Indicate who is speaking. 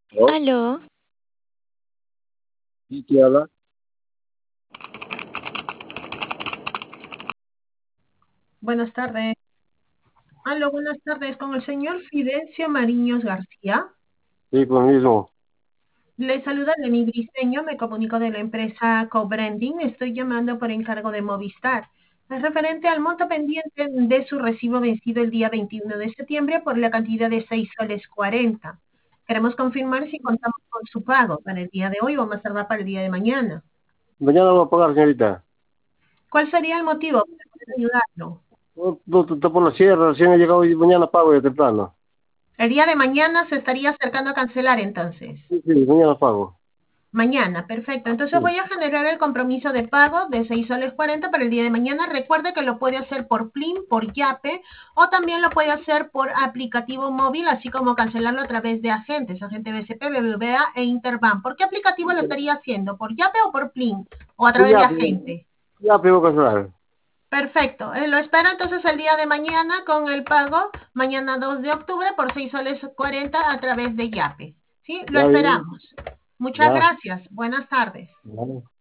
Speaker 1: ¿No?
Speaker 2: Aló,
Speaker 1: ¿Y quién habla?
Speaker 3: Buenas tardes. Aló, buenas tardes. Con el señor Fidencio Mariños García.
Speaker 1: Sí, con el mismo.
Speaker 3: Le saluda Lenny Briseño, me comunico de la empresa Cobranding. Estoy llamando por encargo de Movistar. Es referente al monto pendiente de su recibo vencido el día 21 de septiembre por la cantidad de 6 soles 40. Queremos confirmar si contamos con su pago para el día de hoy o más tardar para el día de mañana.
Speaker 1: Mañana voy a pagar, señorita.
Speaker 3: ¿Cuál sería el motivo para poder ayudarlo?
Speaker 1: No, no, está por la sierra, recién he llegado y mañana pago ya temprano.
Speaker 3: El día de mañana se estaría acercando a cancelar entonces.
Speaker 1: Sí, sí, mañana pago.
Speaker 3: Mañana, perfecto. Entonces
Speaker 1: Sí.
Speaker 3: voy a generar el compromiso de pago de 6 soles 40 para el día de mañana. Recuerde que lo puede hacer por Plin, por Yape o también lo puede hacer por aplicativo móvil, así como cancelarlo a través de agentes, agente BCP, BBVA e Interbank. ¿Por qué aplicativo lo estaría haciendo? ¿Por Yape o por Plin? ¿O a
Speaker 1: Pues
Speaker 3: través de agente?
Speaker 1: ya pego cancelar.
Speaker 3: Perfecto. Lo espero entonces el día de mañana con el pago, mañana 2 de octubre por 6 soles 40 a través de Yape. ¿Sí? Lo
Speaker 1: Ya bien,
Speaker 3: esperamos. Muchas
Speaker 1: ya.
Speaker 3: gracias. Buenas tardes.
Speaker 1: Ya.